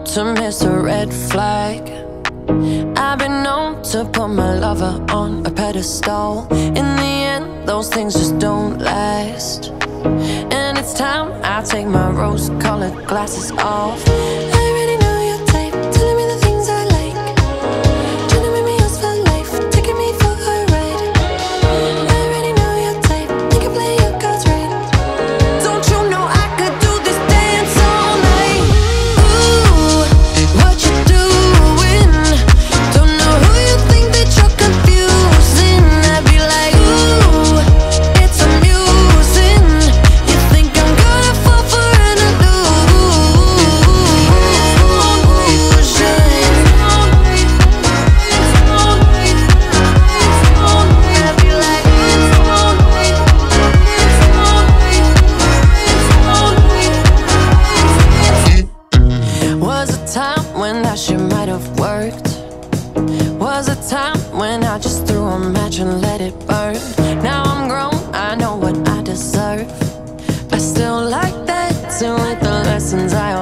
to miss a red flag. I've been known to put my lover on a pedestal. In the end, those things just don't last. And it's time I take my rose-colored glasses off. I already know your type, telling me the things I like, trying to make me yours for life, taking me for a ride. I already know your type, you can play your cards right. Don't you know I could do this dance all night? Ooh, what you doing? Don't know who you think that you're confusing. I'd be like, ooh, it's amusing. You think I'm gonna fall for an illusion? I'd be like, was a time when that shit might have worked. Was a time when I just threw a match and let it burn. Now I'm grown, I know what I deserve. I still like that too, with the lessons I